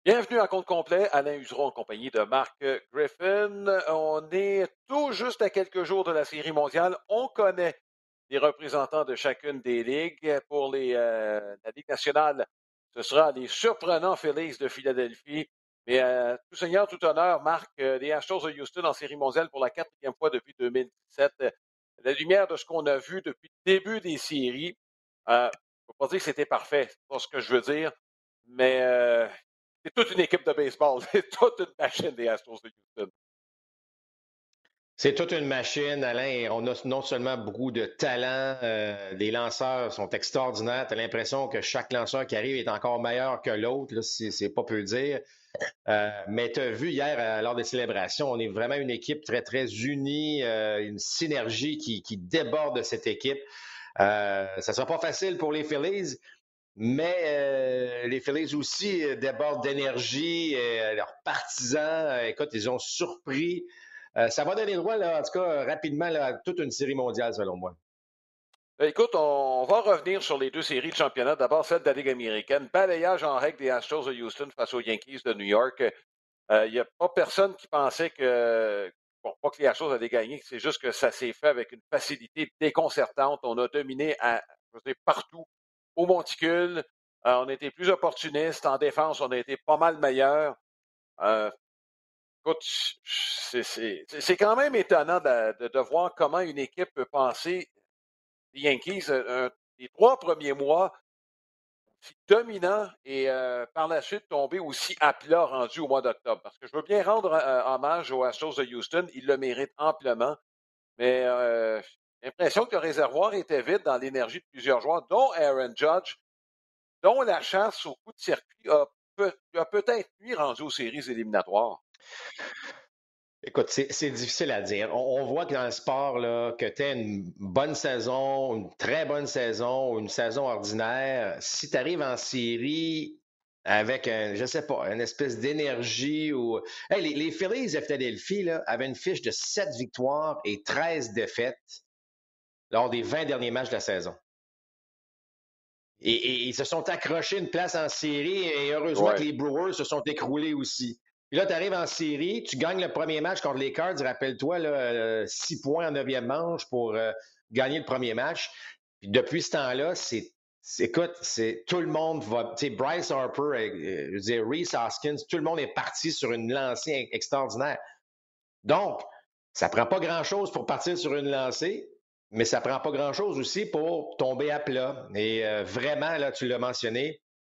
Bienvenue à compte complet, Alain Usereau en compagnie de Marc Griffin. On est tout juste à quelques jours de la Série mondiale. On connaît les représentants de chacune des ligues. Pour la Ligue nationale, ce sera les surprenants Phillies de Philadelphie. Mais tout seigneur, tout honneur, Marc, les Astros de Houston en Série mondiale pour la quatrième fois depuis 2017. La lumière de ce qu'on a vu depuis le début des séries, je ne peux pas dire que c'était parfait, c'est pas ce que je veux dire, mais c'est toute une équipe de baseball. C'est toute une machine des Astros de Houston. C'est toute une machine, Alain. Et on a non seulement beaucoup de talent, les lanceurs sont extraordinaires. Tu as l'impression que chaque lanceur qui arrive est encore meilleur que l'autre, là, c'est pas peu dire. Mais tu as vu hier, lors des célébrations, on est vraiment une équipe très, très unie, une synergie qui déborde de cette équipe. Ça ne sera pas facile pour les Phillies, mais les Phillies aussi débordent d'énergie. Leurs partisans, écoute, ils ont surpris. Ça va donner droit, là, en tout cas, rapidement, là, à toute une série mondiale, selon moi. Écoute, on va revenir sur les deux séries de championnat. D'abord, celle de la Ligue américaine. Balayage en règle des Astros de Houston face aux Yankees de New York. Il n'y a pas personne qui pensait que, bon, pas que les Astros allaient gagner, c'est juste que ça s'est fait avec une facilité déconcertante. On a dominé je veux dire, partout, au monticule. On a été plus opportunistes. En défense, on a été pas mal meilleurs. Euh, Écoute, c'est quand même étonnant de voir comment une équipe peut penser, les Yankees, les 3 premiers mois, si dominant et par la suite tomber aussi à plat rendu au mois d'octobre. Parce que je veux bien rendre hommage aux Astros de Houston, ils le méritent amplement, mais j'ai l'impression que le réservoir était vide dans l'énergie de plusieurs joueurs, dont Aaron Judge, dont la chasse au coup de circuit a peut-être nuit rendu aux séries éliminatoires. Écoute, c'est difficile à dire. On voit que dans le sport, là, que tu aies une bonne saison, une très bonne saison, une saison ordinaire, si tu arrives en série avec, je sais pas, une espèce d'énergie ou... Hey, les Phillies de Philadelphie là, avaient une fiche de 7 victoires et 13 défaites lors des 20 derniers matchs de la saison. Et ils se sont accrochés une place en série et heureusement que Ouais. les Brewers se sont écroulés aussi. Puis là, tu arrives en série, tu gagnes le premier match contre les Cards, rappelle-toi, là, 6 points en neuvième manche pour gagner le premier match. Puis depuis ce temps-là, écoute, c'est tout le monde va, tu sais, Bryce Harper, je veux dire, Reese Hoskins, tout le monde est parti sur une lancée extraordinaire. Donc, ça prend pas grand-chose pour partir sur une lancée, mais ça prend pas grand-chose aussi pour tomber à plat. Et vraiment, là, tu l'as mentionné,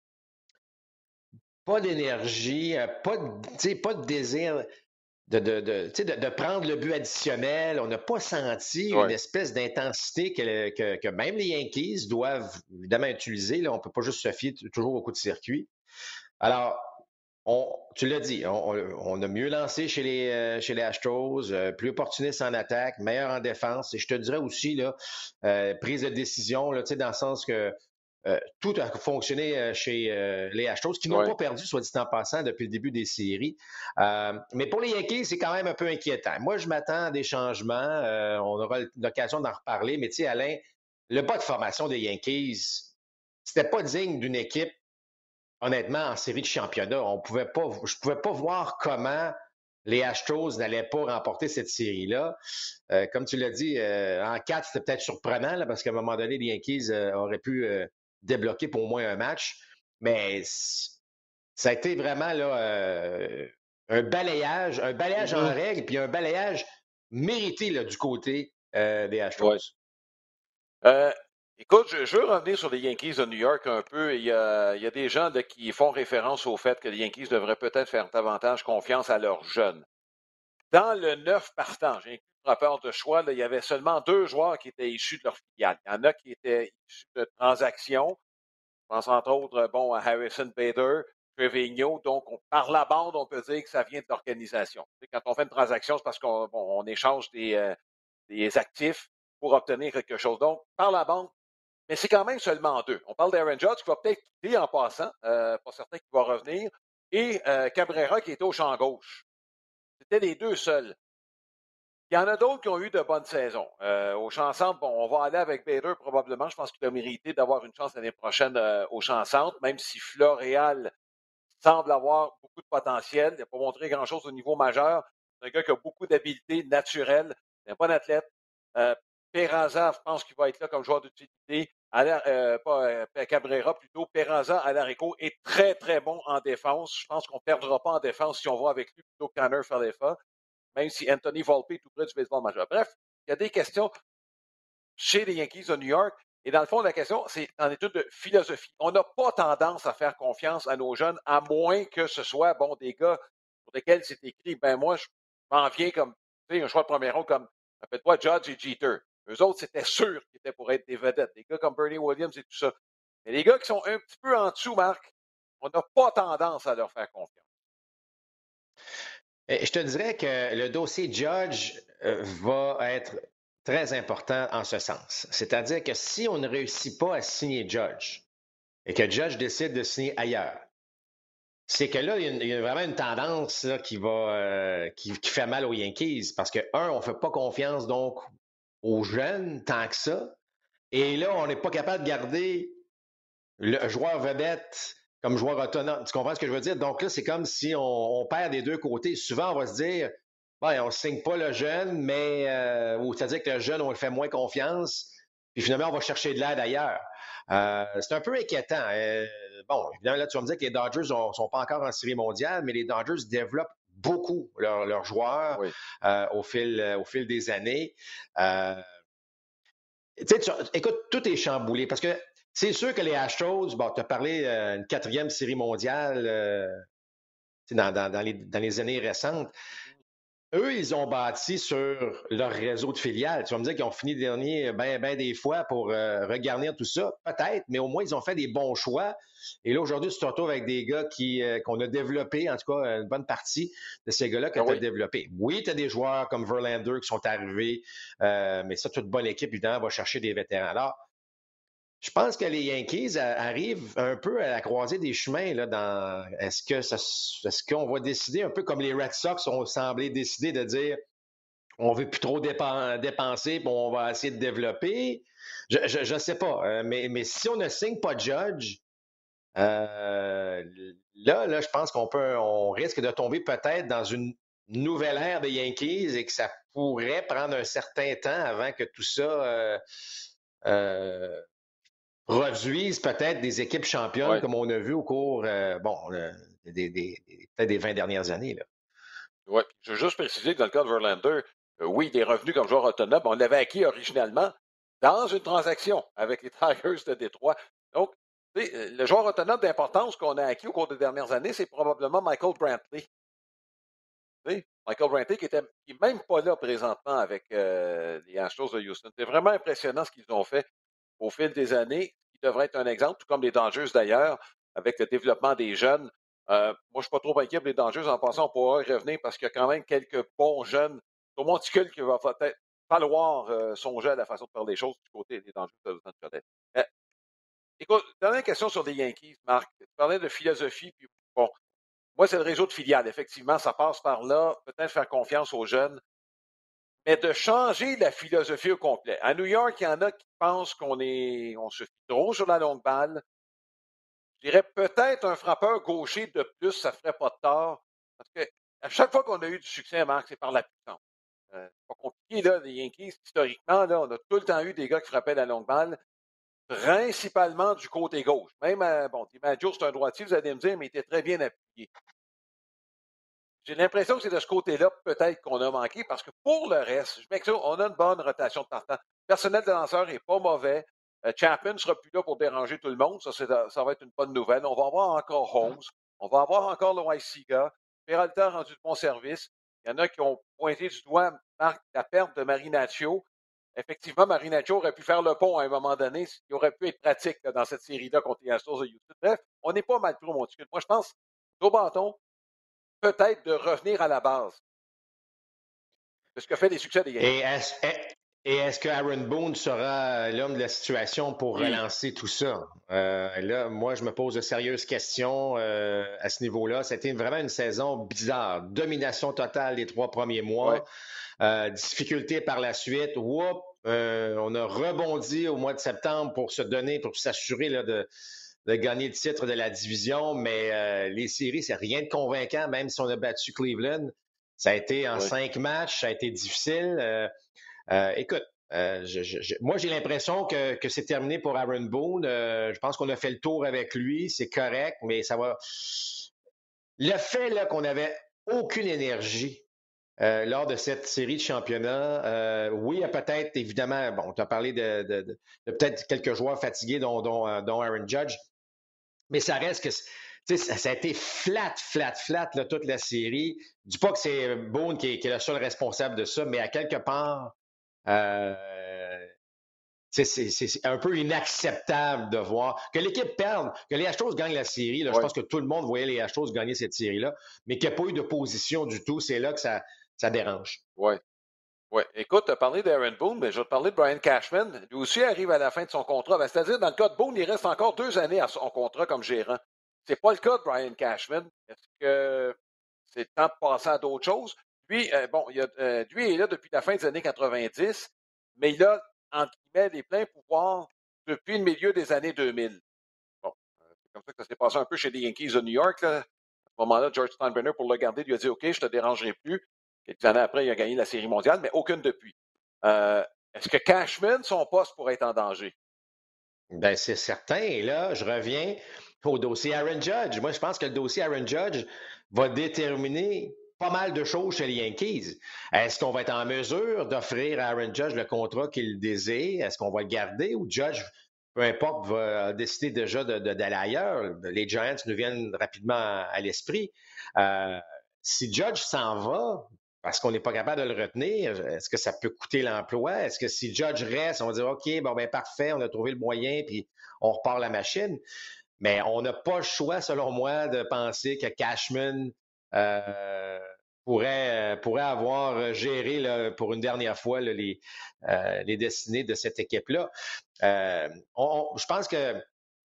pas d'énergie, pas de désir de prendre le but additionnel. On n'a pas senti une Ouais. espèce d'intensité que même les Yankees doivent évidemment utiliser. Là, on ne peut pas juste se fier toujours au coup de circuit. Alors, tu l'as dit, on a mieux lancé chez les Astros, plus opportuniste en attaque, meilleur en défense. Et je te dirais aussi, là, prise de décision, là, dans le sens que tout a fonctionné chez les Astros, qui n'ont Ouais. pas perdu, soit dit en passant, depuis le début des séries. Mais pour les Yankees, c'est quand même un peu inquiétant. Moi, je m'attends à des changements. On aura l'occasion d'en reparler. Mais tu sais, Alain, le bas de formation des Yankees, c'était pas digne d'une équipe, honnêtement, en série de championnat. Je pouvais pas voir comment les Astros n'allaient pas remporter cette série-là. Comme tu l'as dit, en 4, c'était peut-être surprenant, là, parce qu'à un moment donné, les Yankees auraient pu débloquer pour au moins un match. Mais ça a été vraiment là, un balayage en Mhm. règle, puis un balayage mérité là, du côté des Ouais. Astros. Euh, Écoute, je veux revenir sur les Yankees de New York un peu. Il y a des gens là, qui font référence au fait que les Yankees devraient peut-être faire davantage confiance à leurs jeunes. Dans le 9 partant, j'ai inclus le rapport de choix, là, il y avait seulement 2 joueurs qui étaient issus de leur filiale. Il y en a qui étaient issus de transactions. Je pense entre autres bon, à Harrison Bader, Trevino. Donc, par la bande, on peut dire que ça vient de l'organisation. Tu sais, quand on fait une transaction, c'est parce qu'on échange des actifs pour obtenir quelque chose. Donc, par la bande, mais c'est quand même seulement 2. On parle d'Aaron Judge qui va peut-être quitter en passant, pas certain qu'il va revenir, et Cabrera qui était au champ gauche. C'était les 2 seuls. Il y en a d'autres qui ont eu de bonnes saisons. Au champ centre, bon, on va aller avec Bader probablement. Je pense qu'il a mérité d'avoir une chance l'année prochaine au champ centre, même si Floréal, semble avoir beaucoup de potentiel. Il n'a pas montré grand-chose au niveau majeur. C'est un gars qui a beaucoup d'habiletés naturelles. C'est un bon athlète. Peraza, je pense qu'il va être là comme joueur d'utilité. Cabrera plutôt. Peraza à l'Arico est très, très bon en défense. Je pense qu'on ne perdra pas en défense si on va avec lui plutôt que Tanner Falefa, même si Anthony Volpe est tout près du baseball majeur. Bref, il y a des questions chez les Yankees de New York. Et dans le fond, la question, c'est en étude de philosophie. On n'a pas tendance à faire confiance à nos jeunes, à moins que ce soit, bon, des gars pour lesquels c'est écrit, ben moi, je m'en viens comme, tu sais, un choix de premier rond comme, rappelle-toi, Judge et Jeter. Eux autres, c'était sûr qu'ils étaient pour être des vedettes. Des gars comme Bernie Williams et tout ça. Mais les gars qui sont un petit peu en dessous, Marc, on n'a pas tendance à leur faire confiance. Je te dirais que le dossier Judge va être très important en ce sens. C'est-à-dire que si on ne réussit pas à signer Judge et que Judge décide de signer ailleurs, c'est que là, il y a vraiment une tendance là, qui fait mal aux Yankees parce que, on ne fait pas confiance donc aux jeunes tant que ça. Et là, on n'est pas capable de garder le joueur vedette comme joueur autonome. Tu comprends ce que je veux dire? Donc là, c'est comme si on perd des deux côtés. Souvent, on va se dire, ben, on ne signe pas le jeune, mais ou c'est-à-dire que le jeune, on le fait moins confiance, puis finalement, on va chercher de l'aide ailleurs. C'est un peu inquiétant. Bon, évidemment, là, tu vas me dire que les Dodgers ne sont pas encore en série mondiale, mais les Dodgers développent beaucoup leurs joueurs Oui. au fil des années. Écoute, tout est chamboulé parce que c'est sûr que les Astros, bon, tu as parlé d'une quatrième série mondiale dans les années récentes. Eux, ils ont bâti sur leur réseau de filiales. Tu vas me dire qu'ils ont fini dernier ben des fois pour regarnir tout ça. Peut-être, mais au moins, ils ont fait des bons choix. Et là, aujourd'hui, tu te retrouves avec des gars qu'on a développés, en tout cas, une bonne partie de ces gars-là que tu as développés. Oui, tu as des joueurs comme Verlander qui sont arrivés, mais ça, toute bonne équipe, évidemment, va chercher des vétérans. Alors, je pense que les Yankees arrivent un peu à la croisée des chemins. Là, est-ce qu'on va décider, un peu comme les Red Sox ont semblé décider de dire on ne veut plus trop dépenser, puis on va essayer de développer? Je ne sais pas. Mais si on ne signe pas Judge, là, je pense on risque de tomber peut-être dans une nouvelle ère des Yankees et que ça pourrait prendre un certain temps avant que tout ça produisent peut-être des équipes championnes comme on a vu au cours peut-être des 20 dernières années. Là. Oui, je veux juste préciser que dans le cas de Verlander, oui, il est revenu comme joueur autonome. On l'avait acquis originalement dans une transaction avec les Tigers de Détroit. Donc, le joueur autonome d'importance qu'on a acquis au cours des dernières années, c'est probablement Michael Brantley. Michael Brantley qui n'est même pas là présentement avec les Astros de Houston. C'est vraiment impressionnant ce qu'ils ont fait au fil des années. Il devrait être un exemple, tout comme les Dodgers d'ailleurs, avec le développement des jeunes. Moi, je ne suis pas trop inquiet pour les Dodgers. En passant, on pourra y revenir parce qu'il y a quand même quelques bons jeunes. C'est au monticule qu'il va peut-être falloir songer à la façon de faire les choses du côté des Dodgers de Los Angeles. Écoute, dernière question sur les Yankees, Marc. Tu parlais de philosophie, puis bon, moi, c'est le réseau de filiales. Effectivement, ça passe par là. Peut-être faire confiance aux jeunes, mais de changer la philosophie au complet. À New York, il y en a qui pensent on se fie trop sur la longue balle. Je dirais peut-être un frappeur gaucher de plus, ça ne ferait pas de tort. Parce que à chaque fois qu'on a eu du succès, Marc, c'est par la puissance. C'est pas compliqué, là, les Yankees, historiquement, là, on a tout le temps eu des gars qui frappaient la longue balle, principalement du côté gauche. Même, DiMaggio, c'est un droitier, vous allez me dire, mais il était très bien appuyé. J'ai l'impression que c'est de ce côté-là, peut-être, qu'on a manqué, parce que pour le reste, je m'excuse, on a une bonne rotation de partant. Le personnel de lanceur n'est pas mauvais. Chapman ne sera plus là pour déranger tout le monde. Ça va être une bonne nouvelle. On va avoir encore Holmes. On va avoir encore Loaisiga. Peralta a rendu de bon service. Il y en a qui ont pointé du doigt, Marc, la perte de Marinaccio. Effectivement, Marinaccio aurait pu faire le pont à un moment donné. Il aurait pu être pratique là, dans cette série-là contre les Astros de Houston. Bref, on n'est pas mal trop monticule. Moi, je pense, au bâton, peut-être de revenir à la base de ce que fait les succès des Yankees. Et est-ce que Aaron Boone sera l'homme de la situation pour relancer tout ça? Là, moi, je me pose de sérieuses questions à ce niveau-là. C'était vraiment une saison bizarre. Domination totale les 3 premiers mois. Difficulté par la suite. On a rebondi au mois de septembre pour se donner, pour s'assurer là, de gagner le titre de la division, mais les séries, c'est rien de convaincant, même si on a battu Cleveland. Ça a été en Oui. 5 matchs, ça a été difficile. Écoute, moi, j'ai l'impression que c'est terminé pour Aaron Boone. Je pense qu'on a fait le tour avec lui, c'est correct, mais ça va. Le fait là, qu'on n'avait aucune énergie lors de cette série de championnats, oui, il y a peut-être, évidemment, bon, tu as parlé de peut-être quelques joueurs fatigués, dont Aaron Judge, mais ça reste que ça a été flat, flat, flat là, toute la série. Je dis pas que c'est Boone qui est le seul responsable de ça, mais à quelque part, c'est un peu inacceptable de voir que l'équipe perde, que les Astros gagnent la série. Là, je Oui. pense que tout le monde voyait les Astros gagner cette série-là, mais qu'il n'y a pas eu d'opposition du tout. C'est là que ça dérange. Oui. Oui. Écoute, tu as parlé d'Aaron Boone, mais je vais te parler de Brian Cashman. Lui aussi arrive à la fin de son contrat. Ben, c'est-à-dire, dans le cas de Boone, il reste encore 2 années à son contrat comme gérant. C'est pas le cas de Brian Cashman. Est-ce que c'est temps de passer à d'autres choses? Lui, bon, lui est là depuis la fin des années 90, mais il a, entre guillemets, les pleins pouvoirs depuis le milieu des années 2000. Bon, c'est comme ça que ça s'est passé un peu chez les Yankees de New York. Là. À ce moment-là, George Steinbrenner, pour le garder, lui a dit OK, je ne te dérangerai plus. Quelques années après, il a gagné la Série mondiale, mais aucune depuis. Est-ce que Cashman, son poste, pourrait être en danger? Ben, c'est certain. Et là, je reviens au dossier Aaron Judge. Moi, je pense que le dossier Aaron Judge va déterminer pas mal de choses chez les Yankees. Est-ce qu'on va être en mesure d'offrir à Aaron Judge le contrat qu'il désire? Est-ce qu'on va le garder ou Judge, peu importe, va décider déjà d'aller ailleurs? Les Giants nous viennent rapidement à l'esprit. Euh, si Judge s'en va, parce qu'on n'est pas capable de le retenir, est-ce que ça peut coûter l'emploi? Est-ce que si Judge reste, on va dire OK, bon ben parfait, on a trouvé le moyen, puis on repart la machine. Mais on n'a pas le choix, selon moi, de penser que Cashman euh, pourrait avoir géré là, pour une dernière fois là, les destinées de cette équipe-là. Je pense que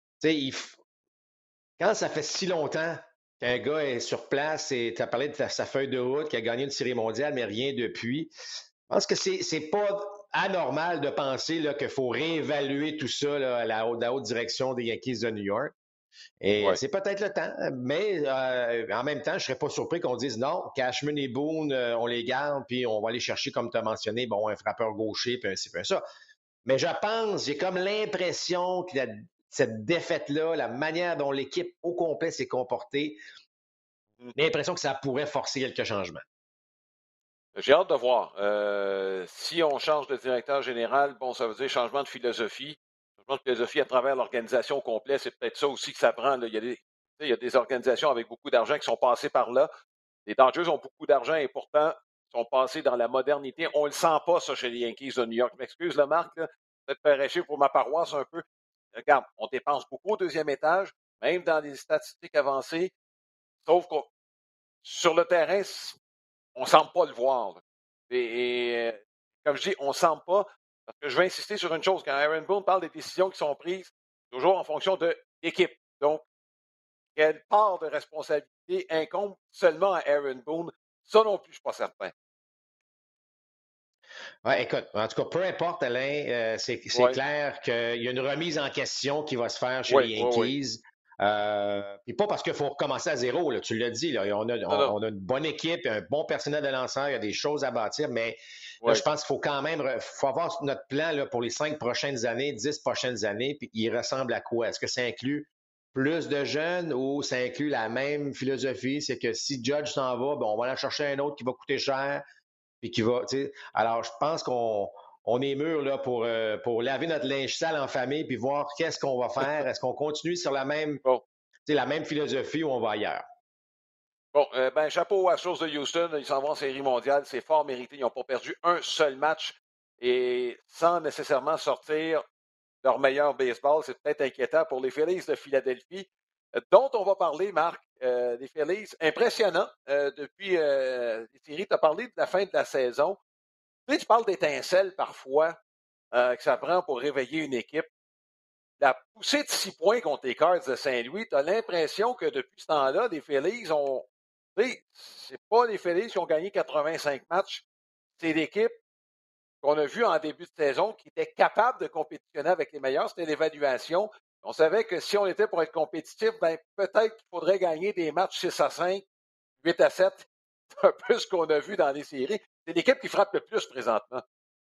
quand ça fait si longtemps qu'un gars est sur place et tu as parlé de sa feuille de route, qui a gagné une série mondiale, mais rien depuis, je pense que c'est pas anormal de penser qu'il faut réévaluer tout ça là, à la haute direction des Yankees de New York. Et Oui. c'est peut-être le temps, mais en même temps, je ne serais pas surpris qu'on dise non, Cashman et Boone, on les garde, puis on va aller chercher, comme tu as mentionné, bon, un frappeur gaucher, puis un ci, puis un ça. Mais je pense, j'ai comme l'impression que cette défaite-là, la manière dont l'équipe au complet s'est comportée, j'ai l'impression que ça pourrait forcer quelques changements. J'ai hâte de voir. Si on change de directeur général, bon, ça veut dire changement de philosophie. Changement de philosophie à travers l'organisation au complet, c'est peut-être ça aussi que ça prend. Là. Il y a des organisations avec beaucoup d'argent qui sont passées par là. Les Dodgers ont beaucoup d'argent et pourtant sont passés dans la modernité. On ne le sent pas, ça, chez les Yankees de New York. Je m'excuse, le Marc, là. Peut-être prêcher pour ma paroisse un peu. Regarde, on dépense beaucoup au deuxième étage, même dans les statistiques avancées, sauf que sur le terrain, on ne semble pas le voir. Là. Comme je dis, on ne semble pas, parce que je vais insister sur une chose, quand Aaron Boone parle des décisions qui sont prises, toujours en fonction de l'équipe. Donc, quelle part de responsabilité incombe seulement à Aaron Boone? Ça non plus, je ne suis pas certain. Ouais, écoute, en tout cas, peu importe, Alain, c'est Oui, clair qu'il y a une remise en question qui va se faire chez oui, les oui, oui. Yankees. Puis pas parce qu'il faut recommencer à zéro, là, tu l'as dit, là, Non, non. on a une bonne équipe, un bon personnel de lanceurs, il y a des choses à bâtir, mais là, Oui. je pense qu'il faut quand même faut avoir notre plan là, pour les 5 prochaines années, 10 prochaines années, puis il ressemble à quoi? Est-ce que ça inclut plus de jeunes ou ça inclut la même philosophie? C'est que si Judge s'en va, ben, on va aller chercher un autre qui va coûter cher puis qui va, tu sais. Alors, je pense qu'on est mûr là, pour laver notre linge sale en famille puis voir qu'est-ce qu'on va faire. Est-ce qu'on continue sur Bon. la même philosophie ou on va ailleurs? Bon, ben, chapeau aux Astros de Houston. Ils s'en vont en série mondiale. C'est fort mérité. Ils n'ont pas perdu un seul match et sans nécessairement sortir leur meilleur baseball. C'est peut-être inquiétant pour les Phillies de Philadelphie, dont on va parler, Marc, des Phillies. Impressionnant. Depuis les séries, tu as parlé de la fin de la saison. Tu sais, tu parles d'étincelles parfois que ça prend pour réveiller une équipe. La poussée de 6 points contre les Cards de Saint-Louis, tu as l'impression que depuis ce temps-là, les Phillies ont. Tu sais, c'est pas les Phillies qui ont gagné 85 matchs. C'est l'équipe qu'on a vue en début de saison qui était capable de compétitionner avec les meilleurs. C'était l'évaluation. On savait que si on était pour être compétitif, ben, peut-être qu'il faudrait gagner des matchs 6-5, 8-7. C'est un peu ce qu'on a vu dans les séries. C'est l'équipe qui frappe le plus présentement.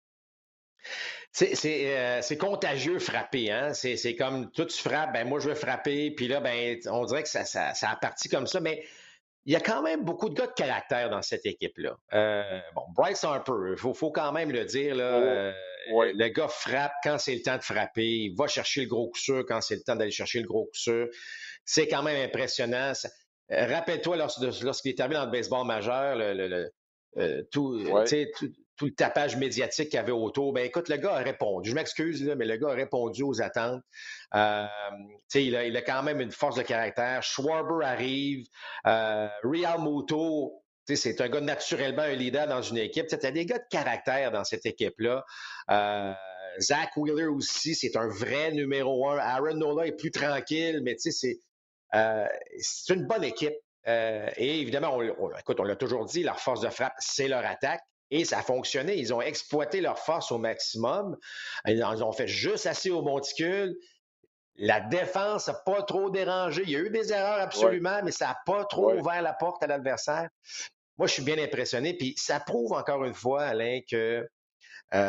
C'est contagieux frapper, hein? C'est comme toi tu frappes, ben moi je veux frapper, puis là, ben on dirait que ça a parti comme ça, mais il y a quand même beaucoup de gars de caractère dans cette équipe-là. Bon, Bryce Harper, faut quand même le dire, là, Oh, oui, le gars frappe quand c'est le temps de frapper, il va chercher le gros coup sûr quand c'est le temps d'aller chercher le gros coup sûr. C'est quand même impressionnant. Rappelle-toi, lorsqu'il est arrivé dans le baseball majeur, tout, oui, tout le tapage médiatique qu'il y avait autour, ben écoute, le gars a répondu. Je m'excuse, là, mais le gars a répondu aux attentes. Il a quand même une force de caractère. Schwarber arrive. Real Muto, c'est un gars naturellement un leader dans une équipe. Tu as des gars de caractère dans cette équipe-là. Zach Wheeler aussi, c'est un vrai numéro un. Aaron Nola est plus tranquille, mais c'est une bonne équipe. Et évidemment, écoute, on l'a toujours dit, leur force de frappe, c'est leur attaque. Et ça a fonctionné. Ils ont exploité leur force au maximum. Ils ont fait juste assez au monticule. La défense n'a pas trop dérangé. Il y a eu des erreurs oui, absolument, mais ça n'a pas trop oui. ouvert la porte à l'adversaire. Moi, je suis bien impressionné. Puis ça prouve encore une fois, Alain, que euh,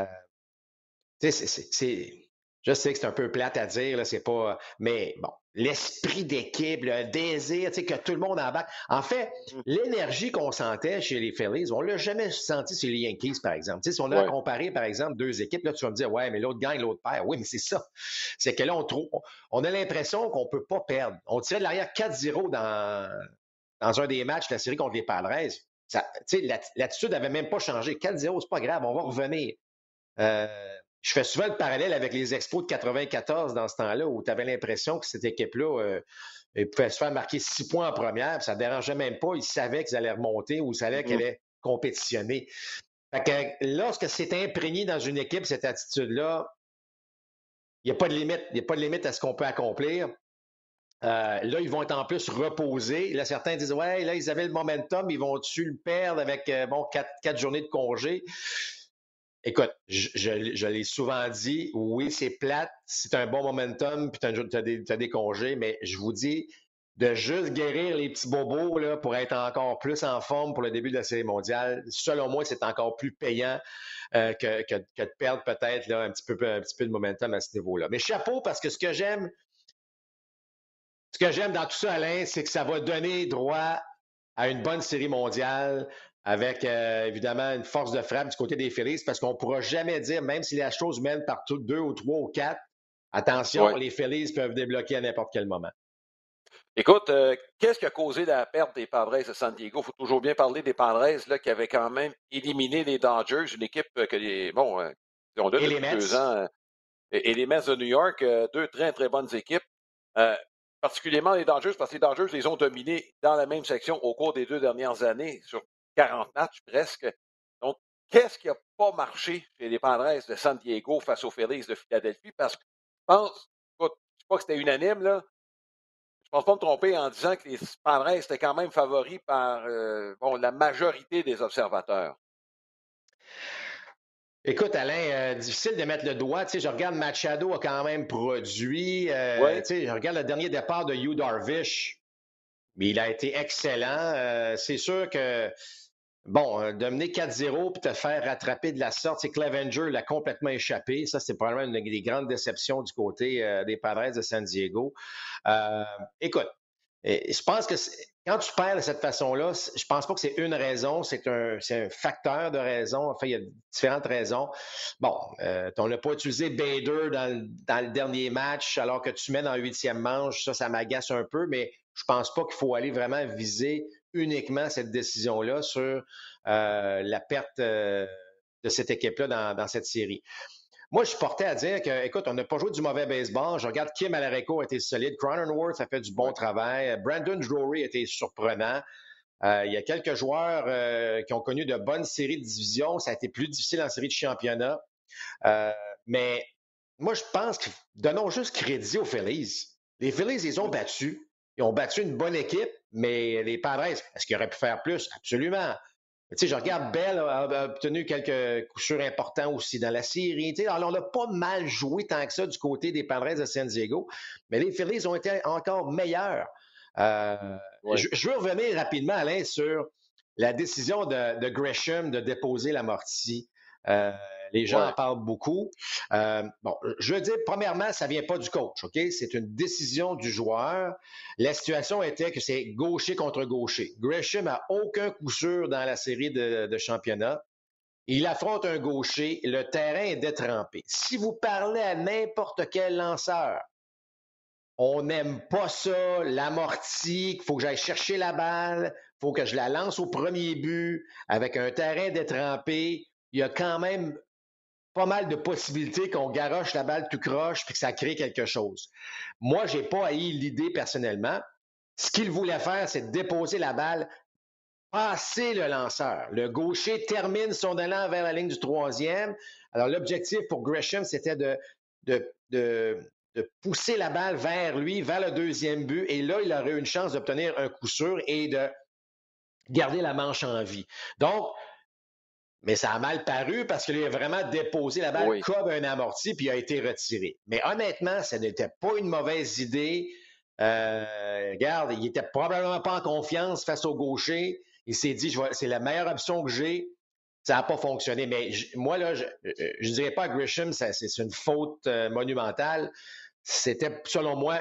je sais que c'est un peu plate à dire, là, c'est pas. Mais bon, l'esprit d'équipe, le désir, que tout le monde embarque. En fait, Mhm. l'énergie qu'on sentait chez les Phillies, on ne l'a jamais senti chez les Yankees, par exemple. Si on a Oui, comparé, par exemple, deux équipes, là, tu vas me dire, ouais, mais l'autre gagne, l'autre perd. Oui, mais c'est ça. C'est que là, on a l'impression qu'on ne peut pas perdre. On tirait de l'arrière 4-0 dans un des matchs de la série contre les Padres. L'attitude n'avait même pas changé. 4-0, c'est pas grave, on va revenir. Euh, je fais souvent le parallèle avec les Expos de 94 dans ce temps-là, où tu avais l'impression que cette équipe-là pouvait se faire marquer 6 points en première, puis ça ne dérangeait même pas. Ils savaient qu'ils allaient remonter ou ils savaient qu'ils mhm. allaient compétitionner. Fait que lorsque c'est imprégné dans une équipe, cette attitude-là, il n'y a pas de limite. Il n'y a pas de limite à ce qu'on peut accomplir. Là, ils vont être en plus reposés. Là, certains disent, ouais, là, ils avaient le momentum, ils vont-tu le perdre avec, bon, 4 journées de congé? Écoute, je l'ai souvent dit, oui, c'est plate, c'est un bon momentum, puis t'as des congés, mais je vous dis, de juste guérir les petits bobos là, pour être encore plus en forme pour le début de la Série mondiale, selon moi, c'est encore plus payant que de perdre peut-être là, un petit peu de momentum à ce niveau-là. Mais chapeau, parce que ce que j'aime dans tout ça, Alain, c'est que ça va donner droit à une bonne série mondiale avec évidemment une force de frappe du côté des Phillies parce qu'on ne pourra jamais dire, même si la chose mène par deux ou trois ou quatre, attention, Oui. les Phillies peuvent débloquer à n'importe quel moment. Écoute, qu'est-ce qui a causé la perte des Padres de San Diego? Il faut toujours bien parler des Padres là, qui avaient quand même éliminé les Dodgers, une équipe ils ont là Et les depuis Mets, 2 ans, et les Mets de New York, deux très, très bonnes équipes. Euh, Particulièrement les Dodgers, parce que les Dodgers les ont dominés dans la même section au cours des 2 dernières années, sur 40 matchs presque. Donc, qu'est-ce qui n'a pas marché chez les Padres de San Diego face aux Phillies de Philadelphie? Parce que je pense, écoute, je sais pas que c'était unanime, là, je pense pas me tromper en disant que les Padres étaient quand même favoris par la majorité des observateurs. écoute, Alain, difficile de mettre le doigt. Tu sais, je regarde Machado a quand même produit. Oui, Tu sais, je regarde le dernier départ de Yu Darvish, mais il a été excellent. C'est sûr que bon, de mener 4-0 puis te faire rattraper de la sorte, c'est Clevenger l'a complètement échappé. Ça, c'est probablement une des grandes déceptions du côté des Padres de San Diego. Euh, écoute, je pense que quand tu perds de cette façon-là, je pense pas que c'est une raison, c'est un facteur de raison. Enfin, il y a différentes raisons. Bon, on n'a pas utilisé Bader dans le dernier match alors que tu mènes en huitième manche. Ça m'agace un peu, mais je pense pas qu'il faut aller vraiment viser uniquement cette décision-là sur la perte de cette équipe-là dans cette série. Moi, je suis porté à dire que, écoute, on n'a pas joué du mauvais baseball. Je regarde Kim Alareko a été solide. Cronenworth a fait du bon oui. travail. Brandon Drury a été surprenant. Il y a quelques joueurs qui ont connu de bonnes séries de division. Ça a été plus difficile en série de championnat. Euh, mais moi, je pense que donnons juste crédit aux Phillies. Les Phillies, ils ont battu. Ils ont battu une bonne équipe, mais les Padres, est-ce qu'ils auraient pu faire plus? Absolument. Tu sais, je regarde Bell a obtenu quelques coups sûrs importants aussi dans la série. Tu sais, alors, on n'a pas mal joué tant que ça du côté des Padres de San Diego, mais les Phillies ont été encore meilleurs. Oui, Je veux revenir rapidement, Alain, sur la décision de Gresham de déposer l'amorti. Euh, les gens oui, en parlent beaucoup. Bon, je veux dire, premièrement, ça ne vient pas du coach, OK? C'est une décision du joueur. La situation était que c'est gaucher contre gaucher. Gresham n'a aucun coup sûr dans la série de championnat. Il affronte un gaucher. Le terrain est détrempé. Si vous parlez à n'importe quel lanceur, on n'aime pas ça, l'amorti, qu'il faut que j'aille chercher la balle, il faut que je la lance au premier but, avec un terrain détrempé. Il y a quand même pas mal de possibilités qu'on garoche la balle tout croche puis que ça crée quelque chose. Moi, j'ai pas haï l'idée personnellement. Ce qu'il voulait faire, c'est déposer la balle, passer le lanceur. Le gaucher termine son élan vers la ligne du troisième. Alors, l'objectif pour Gresham, c'était de, de, de pousser la balle vers lui, vers le deuxième but. Et là, il aurait eu une chance d'obtenir un coup sûr et de garder la manche en vie. Donc, mais ça a mal paru parce qu'il a vraiment déposé la balle oui. comme un amorti puis il a été retiré. Mais honnêtement, ça n'était pas une mauvaise idée. Regarde, il n'était probablement pas en confiance face au gaucher. Il s'est dit, c'est la meilleure option que j'ai. Ça n'a pas fonctionné. Mais moi, là, je ne dirais pas à Grisham, c'est une faute monumentale. C'était, selon moi,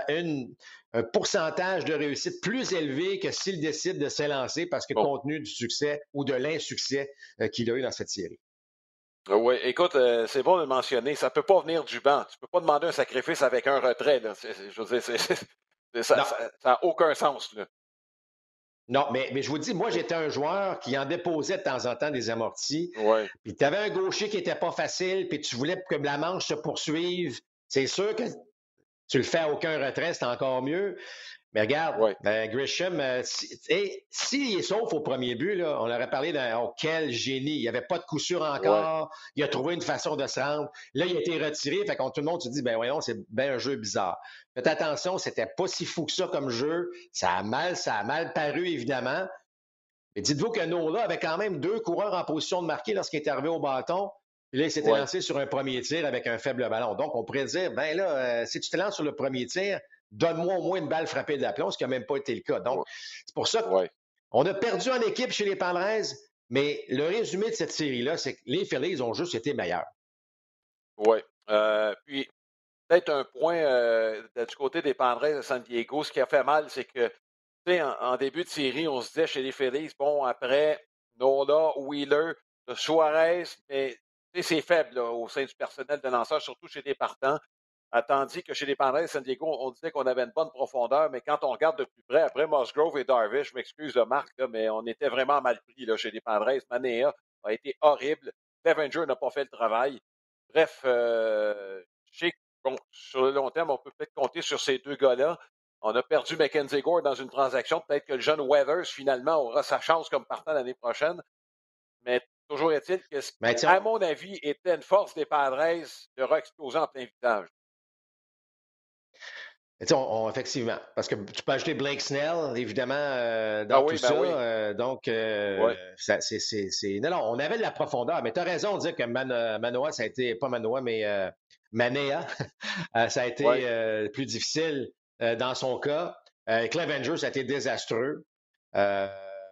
un pourcentage de réussite plus élevé que s'il décide de s'élancer parce que Bon. compte tenu du succès ou de l'insuccès qu'il a eu dans cette série. Oui, écoute, c'est bon de le mentionner. Ça ne peut pas venir du banc. Tu ne peux pas demander un sacrifice avec un retrait. Là. Je veux dire, ça Non, n'a aucun sens. Là. non, mais je vous dis, moi, j'étais un joueur qui en déposait de temps en temps des amortis. Oui, Puis tu avais un gaucher qui n'était pas facile, puis tu voulais que la manche se poursuive. C'est sûr que tu le fais à aucun retrait, c'est encore mieux. Mais regarde, oui, Grisham, s'il est sauf au premier but, là, on aurait parlé d'un oh, quel génie. Il n'y avait pas de coup sûr oui. encore. Il a trouvé une façon de se rendre. Là, il a été retiré. Fait que tout le monde se dit, ben voyons, c'est bien un jeu bizarre. Faites attention, c'était pas si fou que ça comme jeu. Ça a mal paru, évidemment. Mais dites-vous que Nola avait quand même deux coureurs en position de marquer lorsqu'il est arrivé au bâton. Puis là, il s'était Oui. lancé sur un premier tir avec un faible ballon. Donc, on pourrait dire, ben là, si tu te lances sur le premier tir, donne-moi au moins une balle frappée d'aplomb, ce qui n'a même pas été le cas. Donc, c'est pour ça Oui, qu'on a perdu en équipe chez les Padres, mais le résumé de cette série-là, c'est que les Phillies ont juste été meilleurs. oui. Puis, peut-être un point du côté des Padres de San Diego, ce qui a fait mal, c'est que, tu sais, en début de série, on se disait chez les Phillies, bon, après Nola, Wheeler, Suarez, mais tu sais, c'est faible là, au sein du personnel de lanceur, surtout chez les partants. Tandis que chez les Padres de San Diego, on disait qu'on avait une bonne profondeur, mais quand on regarde de plus près, après Musgrove et Darvish, je m'excuse de Marc, là, mais on était vraiment mal pris là, chez les Padres. Manea a été horrible. Clevenger n'a pas fait le travail. Bref, je sais que bon, sur le long terme, on peut peut-être compter sur ces deux gars-là. On a perdu Mackenzie Gore dans une transaction. Peut-être que le jeune Weathers, finalement, aura sa chance comme partant l'année prochaine. Mais toujours est-il que, Mais tiens, à mon avis, était une force des Padres de re-exploser en plein visage. effectivement, parce que tu peux ajouter Blake Snell, évidemment, Ah dans tout oui, ça. ben oui. Donc, Oui, Non, non, on avait de la profondeur, mais tu as raison de dire que Manoa, ça a été, pas Manoa, mais Manea, ça a oui. été plus difficile dans son cas. Clevenger, ça a été désastreux. Euh,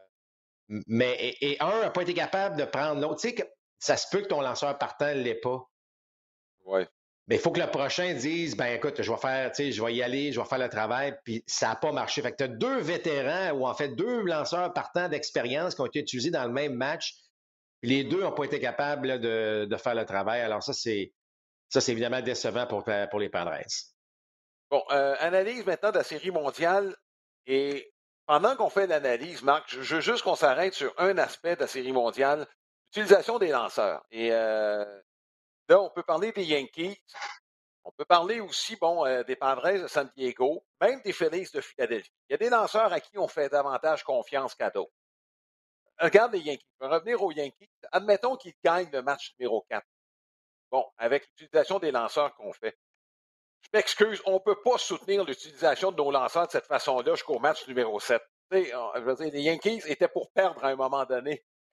et un n'a pas été capable de prendre l'autre. Tu sais, que ça se peut que ton lanceur partant ne l'ait pas. Oui. Mais il faut que le prochain dise, ben écoute, je vais faire, tu sais, je vais y aller, je vais faire le travail, puis ça n'a pas marché. Fait que tu as deux vétérans, ou en fait deux lanceurs partants d'expérience qui ont été utilisés dans le même match, puis les deux n'ont pas été capables là, de faire le travail. Alors ça, c'est évidemment décevant pour les Padres. Bon, analyse maintenant de la Série mondiale. Et pendant qu'on fait l'analyse, Marc, je veux juste qu'on s'arrête sur un aspect de la Série mondiale, l'utilisation des lanceurs. Et là, on peut parler des Yankees. On peut parler aussi, bon, des Padres de San Diego, même des Phillies de Philadelphie. Il y a des lanceurs à qui on fait davantage confiance qu'à d'autres. Regarde les Yankees. On va revenir aux Yankees. Admettons qu'ils gagnent le match numéro 4. Bon, avec l'utilisation des lanceurs qu'on fait. Je m'excuse, on ne peut pas soutenir l'utilisation de nos lanceurs de cette façon-là jusqu'au match numéro 7. Tu sais, je veux dire, les Yankees étaient pour perdre à un moment donné.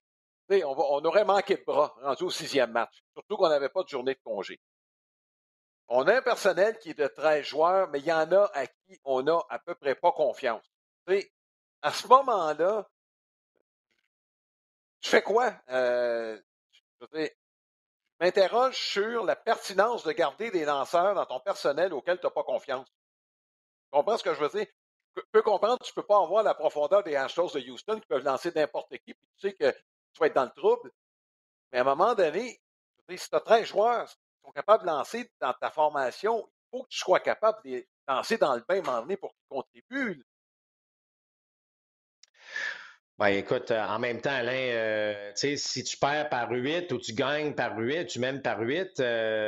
on aurait manqué de bras rendu au 6e match. Surtout qu'on n'avait pas de journée de congé. On a un personnel qui est de 13 joueurs, mais il y en a à qui on a à peu près pas confiance. À ce moment-là, tu fais quoi? Je m'interroge sur la pertinence de garder des lanceurs dans ton personnel auquel tu n'as pas confiance. Tu comprends ce que je veux dire? Je peux comprendre que tu ne peux pas avoir la profondeur des Astros de Houston qui peuvent lancer n'importe qui, puis tu sais que tu vas être dans le trouble. Mais à un moment donné, si tu as 13 joueurs qui sont capables de lancer dans ta formation, il faut que tu sois capable de les lancer dans le bain à un moment donné pour qu'ils contribuent. Ben, écoute, en même temps, Alain, tu sais, si tu perds par 8 ou tu gagnes par 8, tu mènes par 8, tu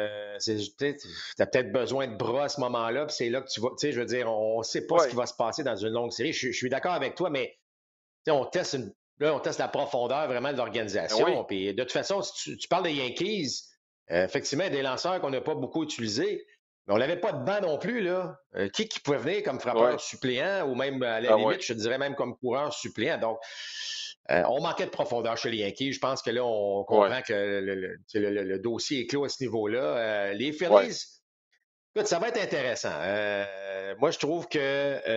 as peut-être besoin de bras à ce moment-là, puis c'est là que tu vas, tu sais, je veux dire, on ne sait pas ce qui Oui, va se passer dans une longue série. Je suis d'accord avec toi, mais tu sais, on teste la profondeur vraiment de ben oui, l'organisation. Puis de toute façon, si tu parles des Yankees, effectivement, des lanceurs qu'on n'a pas beaucoup utilisés, mais on n'avait pas de banc non plus, là. Qui pouvait venir comme oui, frappeur suppléant ou même, à la ben oui, limite, je te dirais même comme coureur suppléant. Donc, on manquait de profondeur chez les Yankees. Je pense que là, on oui, comprend que le dossier est clos à ce niveau-là. Les oui, Phillies, écoute, ça va être intéressant. Moi, je trouve que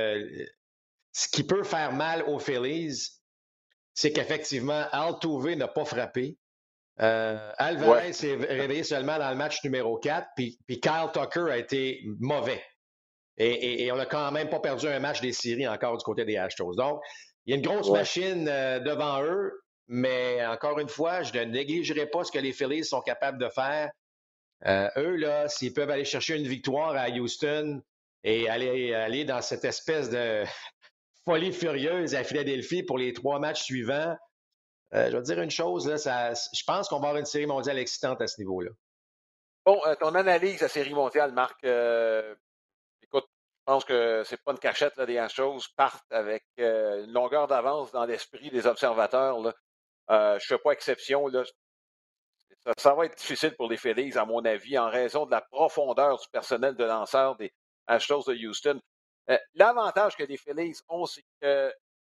ce qui peut faire mal aux Phillies, c'est qu'effectivement, Altuve n'a pas frappé. oui, Alvarez s'est réveillé seulement dans le match numéro 4, puis Kyle Tucker a été mauvais. Et on n'a quand même pas perdu un match des séries encore du côté des Astros. Donc, il y a une grosse oui. machine devant eux, mais encore une fois, je ne négligerai pas ce que les Phillies sont capables de faire. Eux, là, s'ils peuvent aller chercher une victoire à Houston et aller dans cette espèce de folie furieuse à Philadelphie pour les 3 matchs suivants, je vais te dire une chose, là, je pense qu'on va avoir une série mondiale excitante à ce niveau-là. Bon, ton analyse de la Série mondiale, Marc, écoute, je pense que c'est pas une cachette, là, des Astros partent avec une longueur d'avance dans l'esprit des observateurs. Là. Je ne fais pas exception. Là. Ça va être difficile pour les Phillies, à mon avis, en raison de la profondeur du personnel de lanceurs des Astros de Houston. L'avantage que les Phillies ont, c'est que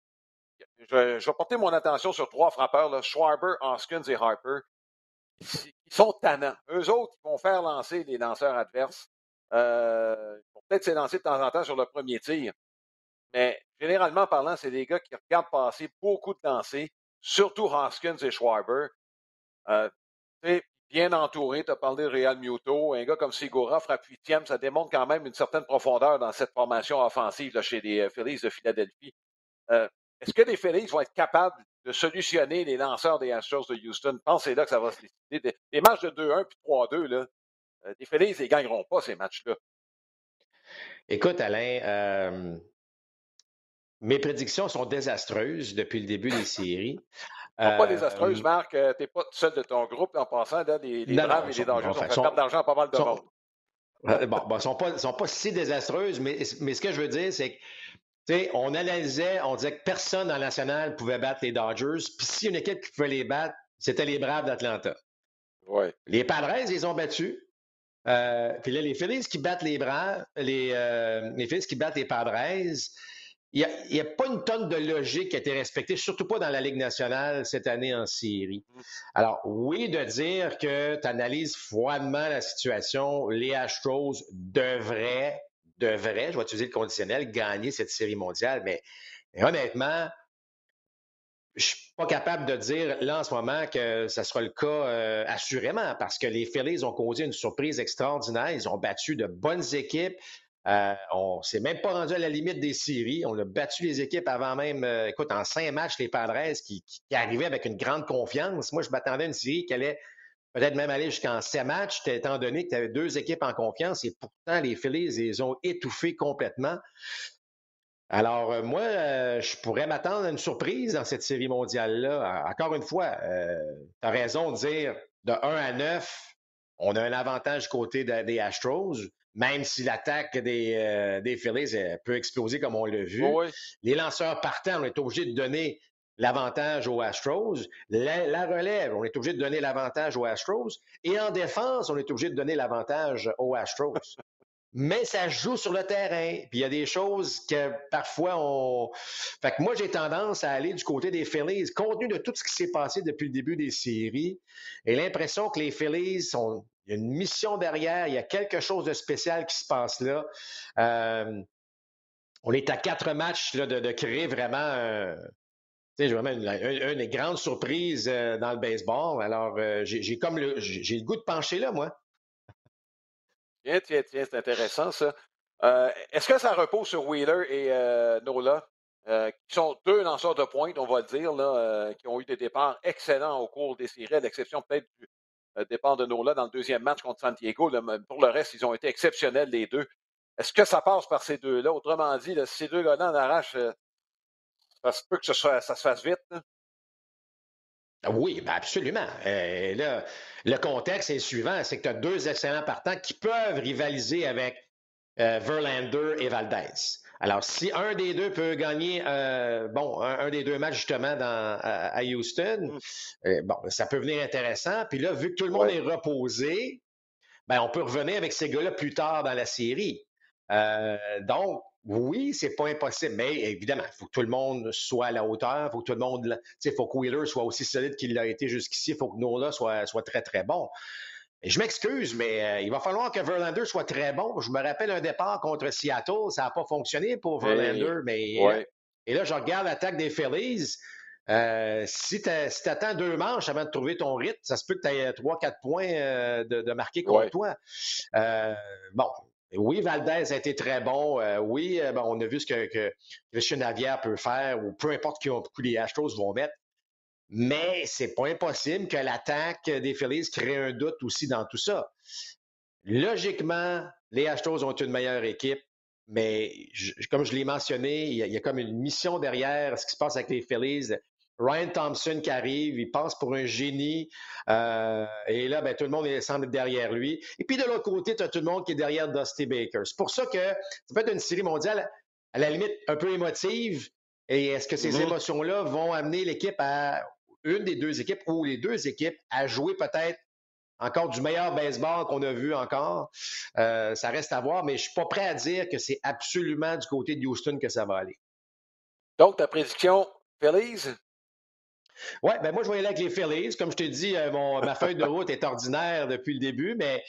je vais porter mon attention sur 3 frappeurs, là, Schwarber, Hoskins et Harper. Ils sont tannants. Eux autres, ils vont faire lancer les lanceurs adverses. Ils vont peut-être s'élancer de temps en temps sur le premier tir. Mais généralement parlant, c'est des gars qui regardent passer beaucoup de lancers, surtout Hoskins et Schwarber. Euh, bien entouré, tu as parlé de Real Muto. Un gars comme Segura frappe 8e, ça démontre quand même une certaine profondeur dans cette formation offensive là, chez les Phillies de Philadelphie. Euh, Est-ce que les Phillies vont être capables de solutionner les lanceurs des Astros de Houston? Pensez là que ça va se décider. Des matchs de 2-1 puis 3-2, là, les Phillies ne gagneront pas ces matchs-là. Écoute, Alain, mes prédictions sont désastreuses depuis le début des séries. Ils ne sont pas désastreuses, Euh, Marc. Tu n'es pas tout seul de ton groupe. En passant, là, les non, non, Braves et les Dodgers ont enfin, fait perdre de l'argent à pas mal de monde. sont pas si désastreuses, mais ce que je veux dire, c'est que tu sais, on analysait, on disait que personne dans la nationale pouvait battre les Dodgers. Puis si une équipe qui pouvait les battre, c'était les Braves d'Atlanta. Oui. Les Padres, ils ont battus. Puis là, les Phillies qui battent les Braves, les Phillies qui battent les Padres, il n'y a, pas une tonne de logique qui a été respectée, surtout pas dans la Ligue nationale cette année en série. Alors, oui, de dire que tu analyses froidement la situation, les Astros devraient, je vais utiliser le conditionnel, gagner cette série mondiale, mais honnêtement, je ne suis pas capable de dire là en ce moment que ça sera le cas assurément parce que les Phillies ont causé une surprise extraordinaire. Ils ont battu de bonnes équipes. On ne s'est même pas rendu à la limite des séries. On a battu les équipes avant même, écoute, en 5 matchs, les Padres qui arrivaient avec une grande confiance. Moi, je m'attendais à une série qui allait peut-être même aller jusqu'en 7 matchs, étant donné que tu avais 2 équipes en confiance et pourtant les Phillies les ont étouffés complètement. Alors, moi, je pourrais m'attendre à une surprise dans cette série mondiale-là. Encore une fois, tu as raison de dire de 1 à 9, on a un avantage côté des Astros, même si l'attaque des Phillies peut exploser comme on l'a Oui, vu. oui. Les lanceurs partants, on est obligé de donner l'avantage aux Astros. La relève, on est obligé de donner l'avantage aux Astros. Et en défense, on est obligé de donner l'avantage aux Astros. mais ça joue sur le terrain. Puis il y a des choses que parfois on. Fait que moi, j'ai tendance à aller du côté des Phillies, compte tenu de tout ce qui s'est passé depuis le début des séries, et l'impression que les Phillies sont. Il y a une mission derrière, il y a quelque chose de spécial qui se passe là. On est à 4 matchs là, de créer vraiment, vraiment une des grandes surprises dans le baseball. Alors, j'ai le goût de pencher là, moi. Tiens, tiens, tiens, c'est intéressant ça. Est-ce que ça repose sur Wheeler et Nola, qui sont deux lanceurs de pointe, on va le dire, là, qui ont eu des départs excellents au cours des séries, à l'exception peut-être du départ de Nola dans le deuxième match contre San Diego. Là, mais pour le reste, ils ont été exceptionnels, les deux. Est-ce que ça passe par ces deux-là? Autrement dit, là, si ces deux gars-là en arrachent, ça se peut que ça se fasse vite. Là. Oui, ben absolument. Là, le contexte est le suivant, c'est que tu as deux excellents partants qui peuvent rivaliser avec Verlander et Valdez. Alors, si un des deux peut gagner, un des deux matchs justement à Houston, Mm. ça peut venir intéressant. Puis là, vu que tout le monde Ouais, est reposé, ben, on peut revenir avec ces gars-là plus tard dans la série. Donc, oui, c'est pas impossible, mais évidemment, il faut que tout le monde soit à la hauteur, il faut que tout le monde, il faut que Wheeler soit aussi solide qu'il l'a été jusqu'ici, il faut que Nola soit très, très bon. Et je m'excuse, mais il va falloir que Verlander soit très bon. Je me rappelle un départ contre Seattle, ça n'a pas fonctionné pour mais, Verlander, mais ouais, et là je regarde l'attaque des Phillies. Si tu attends 2 manches avant de trouver ton rythme, ça se peut que tu aies 3-4 points de marquer contre ouais. toi. Euh, bon, oui, Valdez a été très bon. Oui, on a vu ce que Christian Javier peut faire, ou peu importe qui les Astros vont mettre. Mais c'est pas impossible que l'attaque des Phillies crée un doute aussi dans tout ça. Logiquement, les Astros ont une meilleure équipe, mais comme je l'ai mentionné, il y a comme une mission derrière ce qui se passe avec les Phillies. Ryan Thompson qui arrive, il passe pour un génie, et là, ben, tout le monde semble être derrière lui. Et puis de l'autre côté, tu as tout le monde qui est derrière Dusty Baker. C'est pour ça que ça peut être une série mondiale, à la limite, un peu émotive. Et est-ce que ces Mhm. émotions-là vont amener l'équipe à une des deux équipes ou les deux équipes à jouer peut-être encore du meilleur baseball qu'on a vu encore? Ça reste à voir, mais je ne suis pas prêt à dire que c'est absolument du côté de Houston que ça va aller. Donc, ta prédiction, Phillies? Oui, ben moi, je vais y aller avec les Phillies. Comme je t'ai dit, ma feuille de route est ordinaire depuis le début, mais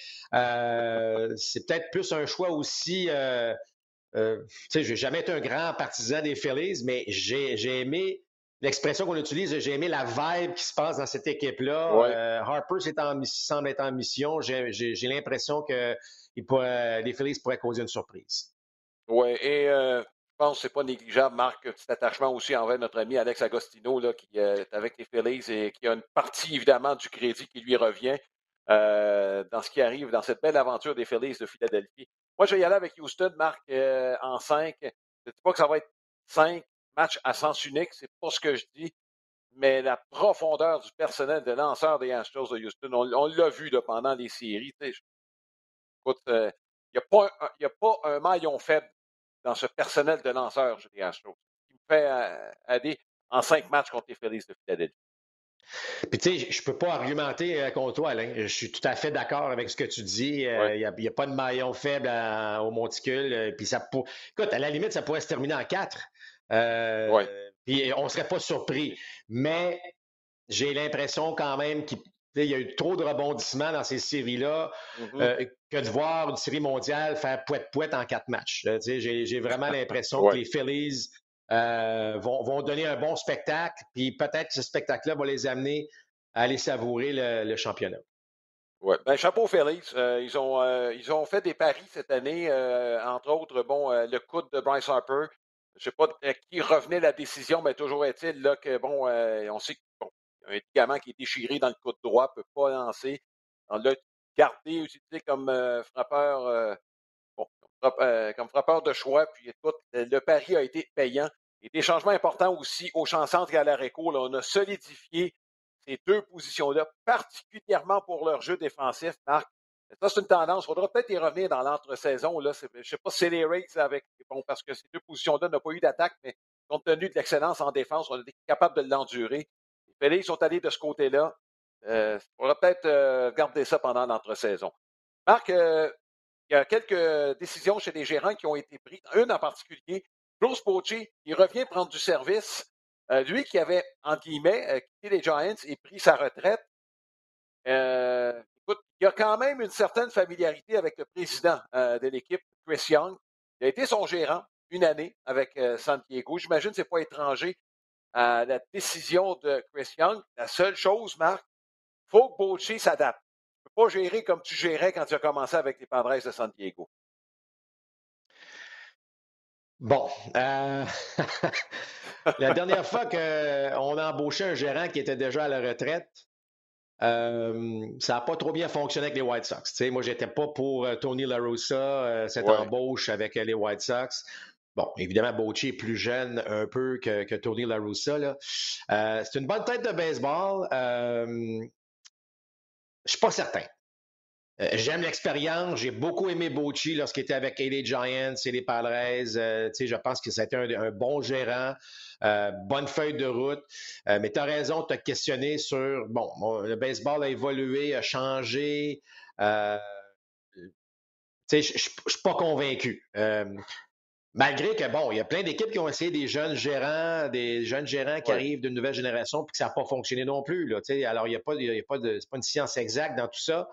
c'est peut-être plus un choix aussi. Tu sais, je n'ai jamais été un grand partisan des Phillies, mais j'ai aimé l'expression qu'on utilise, j'ai aimé la vibe qui se passe dans cette équipe-là. Oui, Harper semble être en mission. J'ai l'impression que les Phillies pourraient causer une surprise. oui. Et je pense que c'est pas négligeable, Marc, un petit attachement aussi envers notre ami Alex Agostino, là, qui est avec les Phillies et qui a une partie, évidemment, du crédit qui lui revient dans ce qui arrive dans cette belle aventure des Phillies de Philadelphie. Moi, je vais y aller avec Houston, Marc, en 5. Je ne dis pas que ça va être 5 matchs à sens unique, c'est pas ce que je dis, mais la profondeur du personnel de lanceurs des Astros de Houston, on l'a vu là, pendant les séries. Écoute, il n'y a pas un maillon faible dans ce personnel de lanceurs des Astros. Qui me fait aller en 5 matchs contre les Phillies de Philadelphie. Puis tu sais, je peux pas argumenter contre toi, Alain. Je suis tout à fait d'accord avec ce que tu dis. Oui, Il n'y a pas de maillon faible au monticule. Puis écoute, à la limite, ça pourrait se terminer en 4. oui. Puis on serait pas surpris. Mais j'ai l'impression quand même qu'il y a eu trop de rebondissements dans ces séries-là, Mhm. que de voir une série mondiale faire pouet-pouet en 4 matchs. J'ai vraiment l'impression que Oui, les Phillies vont donner un bon spectacle, puis peut-être que ce spectacle-là va les amener à aller savourer le championnat. oui. Ben, chapeau aux Phillies. Ils ont fait des paris cette année, entre autres, bon, le coude de Bryce Harper. Je ne sais pas à qui revenait la décision, mais toujours est-il là que, bon, on sait qu'il y a un ligament qui est déchiré dans le coude droit, ne peut pas lancer. On l'a gardé, utilisé comme frappeur. Bon, comme frappeur de choix, puis écoute, le pari a été payant. Et des changements importants aussi au champ centre et à l'arrêt-court. On a solidifié ces deux positions-là, particulièrement pour leur jeu défensif, Marc. Ça, c'est une tendance. Il faudra peut-être y revenir dans l'entre-saison. Là. Je ne sais pas si c'est les Rays avec. Bon, parce que ces deux positions-là n'ont pas eu d'attaque, mais compte tenu de l'excellence en défense, on a été capable de l'endurer. Les Phillies sont allés de ce côté-là. Il faudra peut-être garder ça pendant l'entre-saison. Marc, il y a quelques décisions chez les gérants qui ont été prises. Une en particulier, Bruce Bochy, il revient prendre du service. Lui qui avait, entre guillemets, quitté les Giants et pris sa retraite. Écoute, il y a quand même une certaine familiarité avec le président de l'équipe, Chris Young. Il a été son gérant une année avec San Diego. J'imagine que ce n'est pas étranger à la décision de Chris Young. La seule chose, Marc, il faut que Bochy s'adapte. Tu ne peux pas gérer comme tu gérais quand tu as commencé avec les Padres de San Diego. Bon, la dernière fois qu'on a embauché un gérant qui était déjà à la retraite, ça n'a pas trop bien fonctionné avec les White Sox. Tu sais, moi, j'étais pas pour Tony La Russa, cette Ouais. embauche avec les White Sox. Bon, évidemment, Bochy est plus jeune un peu que Tony La Russa, là. C'est une bonne tête de baseball. Je suis pas certain. J'aime l'expérience. J'ai beaucoup aimé Bochy lorsqu'il était avec les Giants et les Padres. Je pense que c'était un bon gérant, bonne feuille de route. Mais tu as raison de te questionner sur, bon, le baseball a évolué, a changé. Je ne suis pas convaincu. Malgré que, bon, il y a plein d'équipes qui ont essayé des jeunes gérants qui Ouais. arrivent d'une nouvelle génération puis que ça n'a pas fonctionné non plus. Là, alors, il y a pas c'est pas une science exacte dans tout ça.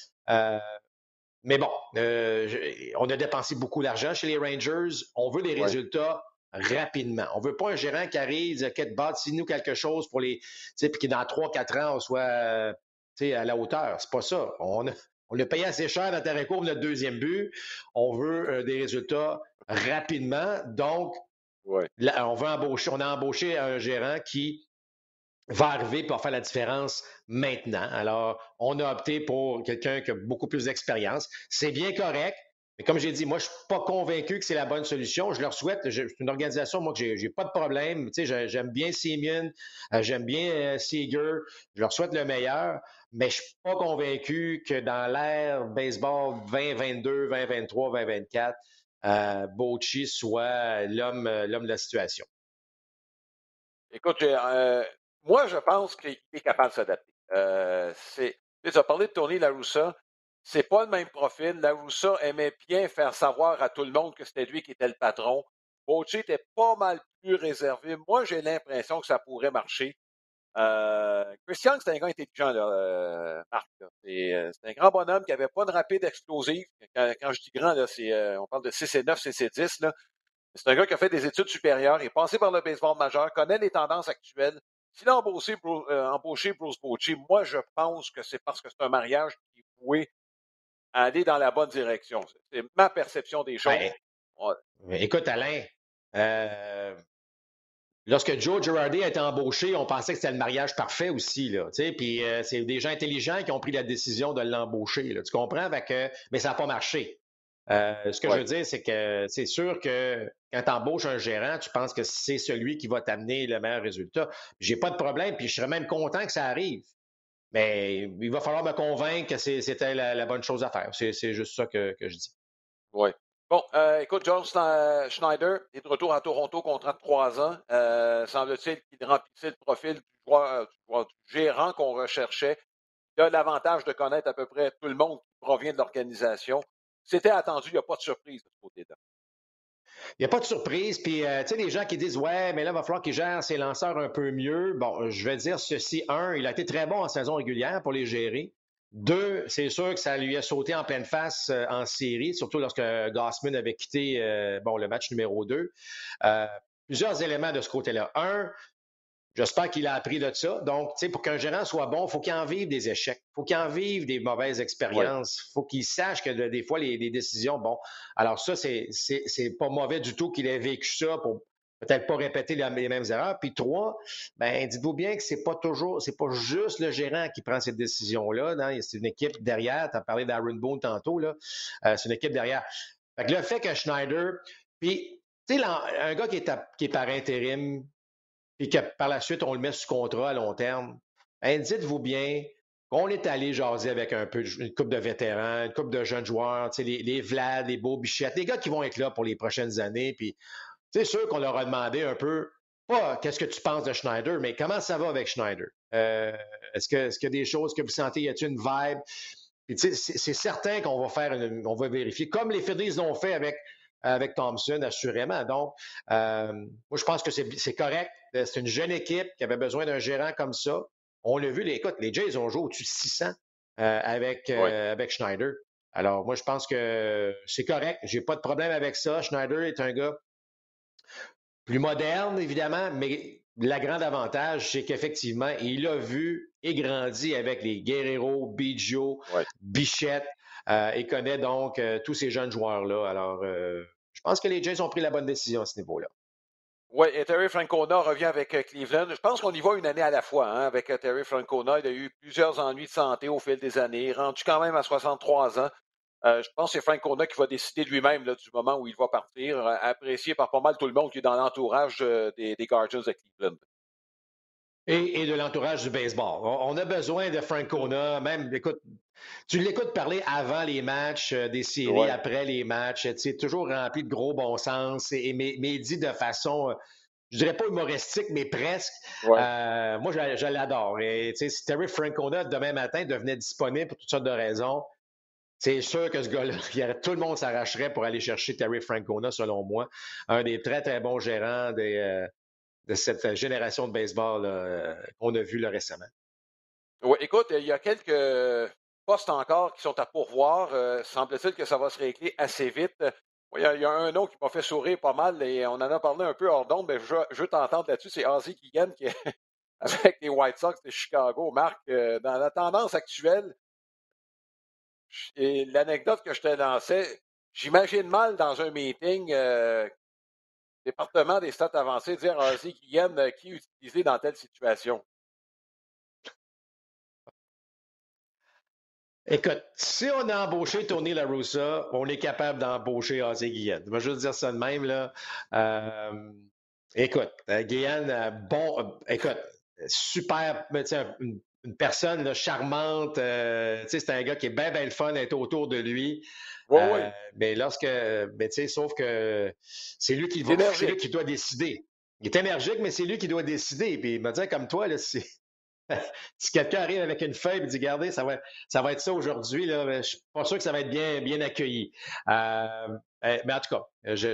Mais bon, on a dépensé beaucoup d'argent chez les Rangers. On veut des Ouais. résultats rapidement. On veut pas un gérant qui arrive, qui bâtit-nous quelque chose pour puis qui dans 3-4 ans, on soit à la hauteur. C'est pas ça. On a payé assez cher dans Taraco pour notre deuxième but. On veut des résultats rapidement. Donc, Ouais. là, on a embauché un gérant qui va arriver pour faire la différence maintenant. Alors, on a opté pour quelqu'un qui a beaucoup plus d'expérience. C'est bien correct, mais comme j'ai dit, moi, je ne suis pas convaincu que c'est la bonne solution. Je leur souhaite, c'est une organisation, moi, que j'ai pas de problème. Tu sais, j'aime bien Semien, j'aime bien Seager, je leur souhaite le meilleur, mais je ne suis pas convaincu que dans l'ère baseball 2022, 2023, 2024, Bochy soit l'homme de la situation. Écoute, moi, je pense qu'il est capable de s'adapter. Tu as parlé de Tony La Russa. C'est pas le même profil. La Russa aimait bien faire savoir à tout le monde que c'était lui qui était le patron. Bochy était pas mal plus réservé. Moi, j'ai l'impression que ça pourrait marcher. Christian, c'est un gars intelligent, là, Marc. Là. C'est un grand bonhomme qui avait pas de rapide explosif. Quand je dis grand, là, on parle de 6 et 9, 6 et 10. Là. C'est un gars qui a fait des études supérieures, est passé par le baseball majeur, connaît les tendances actuelles. S'il a embauché Bruce Bochy, moi, je pense que c'est parce que c'est un mariage qui est voué à aller dans la bonne direction. C'est ma perception des choses. Ben, Ouais. écoute, Alain, euh, lorsque Joe Girardi a été embauché, on pensait que c'était le mariage parfait aussi, là. Puis c'est des gens intelligents qui ont pris la décision de l'embaucher. Là, tu comprends? Mais ça n'a pas marché. Ce que je Ouais. veux dire, c'est que c'est sûr que quand tu embauches un gérant, tu penses que c'est celui qui va t'amener le meilleur résultat. J'ai pas de problème, puis je serais même content que ça arrive. Mais il va falloir me convaincre que c'était la bonne chose à faire. C'est juste ça que je dis. Ouais. Bon, écoute, John Schneider est de retour à Toronto, contrat de 3 ans. Semble-t-il qu'il remplissait le profil du gérant qu'on recherchait. Il a l'avantage de connaître à peu près tout le monde qui provient de l'organisation. C'était attendu, il n'y a pas de surprise de ce côté-là. Il n'y a pas de surprise. Puis, tu sais, les gens qui disent, ouais, mais là, il va falloir qu'il gère ses lanceurs un peu mieux. Bon, je vais dire ceci. Un, il a été très bon en saison régulière pour les gérer. Deux, c'est sûr que ça lui a sauté en pleine face en série, surtout lorsque Gausman avait quitté le match numéro 2. Euh, Plusieurs éléments de ce côté-là. Un, j'espère qu'il a appris de ça. Donc, tu sais, pour qu'un gérant soit bon, il faut qu'il en vive des échecs. Il faut qu'il en vive des mauvaises Oui, expériences. Il faut qu'il sache que des fois, les décisions, bon. Alors, ça, c'est pas mauvais du tout qu'il ait vécu ça pour peut-être pas répéter les mêmes erreurs. Puis trois, ben, dites-vous bien que c'est pas juste le gérant qui prend cette décision-là. C'est une équipe derrière. Tu as parlé d'Aaron Boone tantôt, là. C'est une équipe derrière. Fait que le fait que Schneider, puis, tu sais, un gars qui est par intérim, puis que par la suite, on le met sous contrat à long terme, ben, dites-vous bien qu'on est allé jaser avec une couple de vétérans, une couple de jeunes joueurs, les Vlad, les Beau Bichette, les gars qui vont être là pour les prochaines années. Puis c'est sûr qu'on leur a demandé un peu, pas qu'est-ce que tu penses de Schneider, mais comment ça va avec Schneider? Est-ce qu'il y a des choses que vous sentez, y a-t-il une vibe? Puis, c'est certain qu'on va on va vérifier, comme les Phillies l'ont fait avec Thompson, assurément. Donc, moi, je pense que c'est correct. C'est une jeune équipe qui avait besoin d'un gérant comme ça. On l'a vu, écoute, les Jays ont joué au-dessus de 600 Oui. avec Schneider. Alors, moi, je pense que c'est correct. J'ai pas de problème avec ça. Schneider est un gars plus moderne, évidemment, mais le grand avantage, c'est qu'effectivement, il a vu et grandi avec les Guerrero, Biggio, Oui. Bichette, et connaît donc tous ces jeunes joueurs-là. Alors, je pense que les Jays ont pris la bonne décision à ce niveau-là. Oui, et Terry Francona revient avec Cleveland. Je pense qu'on y va une année à la fois avec Terry Francona. Il a eu plusieurs ennuis de santé au fil des années, rendu quand même à 63 ans. Je pense que c'est Francona qui va décider lui-même du moment où il va partir, apprécié par pas mal tout le monde qui est dans l'entourage des Guardians de Cleveland. Et de l'entourage du baseball. On a besoin de Francona, même, écoute, tu l'écoutes parler avant les matchs des séries, Ouais. après les matchs, c'est toujours rempli de gros bon sens, mais dit de façon, je dirais pas humoristique, mais presque. Ouais. Moi, je l'adore. Et si Terry Francona, demain matin, devenait disponible pour toutes sortes de raisons, c'est sûr que ce gars-là, tout le monde s'arracherait pour aller chercher Terry Francona, selon moi. Un des très, très bons gérants de cette génération de baseball qu'on a vu là, récemment. Oui, écoute, il y a quelques postes encore qui sont à pourvoir. Semble-t-il que ça va se régler assez vite. Il y a un nom qui m'a fait sourire pas mal et on en a parlé un peu hors d'onde, mais je veux t'entendre là-dessus. C'est Ozzie Keegan qui est avec les White Sox de Chicago. Marc, dans la tendance actuelle, et l'anecdote que je te lançais, j'imagine mal dans un meeting, département des stats avancées, dire Ozzie Keegan qui utiliser dans telle situation. Écoute, si on a embauché Tony La Russa, on est capable d'embaucher Ozzie Guillen. Je vais juste dire ça de même, là. Écoute, Guillen, écoute, super, une personne là, charmante. C'est un gars qui est bien, bien le fun d'être autour de lui. Oui, oui, Sauf que il est c'est lui énergique. qui doit décider. Il est énergique, mais c'est lui qui doit décider. Puis il m'a dit, comme toi, là, si quelqu'un arrive avec une feuille et dit, regardez, ça va être ça aujourd'hui, là, je suis pas sûr que ça va être bien, bien accueilli. Mais en tout cas,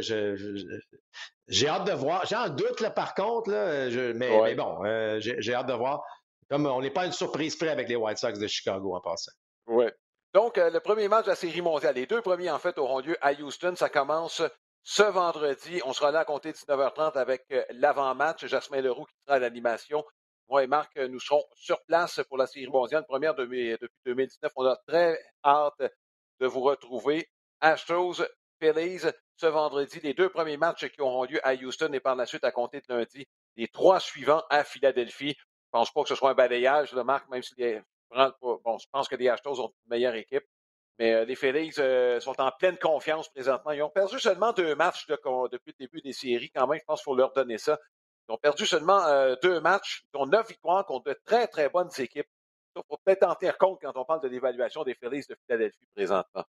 j'ai hâte de voir. J'ai un doute, là, par contre, là, mais Ouais. bon, j'ai hâte de voir. Comme on n'est pas une surprise près avec les White Sox de Chicago en passant. Oui. Donc, le premier match de la Série mondiale, les deux premiers, en fait, auront lieu à Houston. Ça commence ce vendredi. On sera là à compter de 19h30 avec l'avant-match. Jasmin Leroux qui sera à l'animation. Moi et Marc, nous serons sur place pour la Série mondiale, première depuis 2019. On a très hâte de vous retrouver. Astros, Phillies, ce vendredi, les deux premiers matchs qui auront lieu à Houston et par la suite à compter de lundi, les trois suivants à Philadelphie. Je ne pense pas que ce soit un balayage, de Marc, même si bon, je pense que les Astros ont une meilleure équipe, mais les Phillies sont en pleine confiance présentement. Ils ont perdu seulement deux matchs depuis le début des séries, quand même, je pense qu'il faut leur donner ça. Ils ont perdu seulement deux matchs, dont 9 victoires contre de très, très bonnes équipes. Il faut peut-être en tenir compte quand on parle de l'évaluation des Phillies de Philadelphie présentement.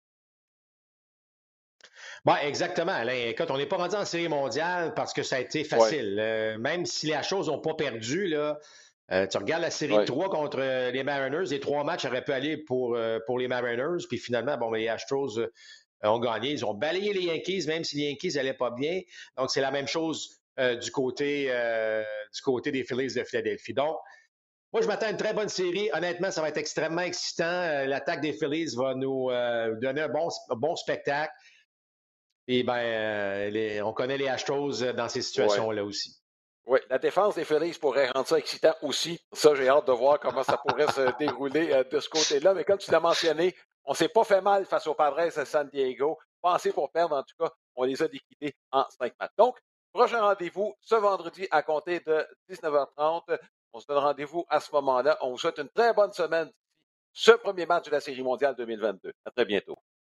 Bon, exactement, Alain. Écoute, on n'est pas rendu en série mondiale parce que ça a été Oui, facile. Même si les Astros n'ont pas perdu, là, tu regardes la série de oui, 3 contre les Mariners, les 3 matchs auraient pu aller pour les Mariners, puis finalement, bon, les Astros ont gagné. Ils ont balayé les Yankees, même si les Yankees n'allaient pas bien. Donc, c'est la même chose du côté des Phillies de Philadelphie. Donc, moi, je m'attends à une très bonne série. Honnêtement, ça va être extrêmement excitant. L'attaque des Phillies va nous donner un bon spectacle. Et on connaît les Astros dans ces oui. situations-là aussi. Oui, la défense des Phillies pourrait rendre ça excitant aussi. Ça, j'ai hâte de voir comment ça pourrait se dérouler de ce côté-là. Mais comme tu l'as mentionné, on ne s'est pas fait mal face aux Padres de San Diego. Pas assez pour perdre, en tout cas. On les a liquidés en 5 matchs. Donc, prochain rendez-vous ce vendredi à compter de 19h30. On se donne rendez-vous à ce moment-là. On vous souhaite une très bonne semaine. Ce premier match de la Série mondiale 2022. À très bientôt.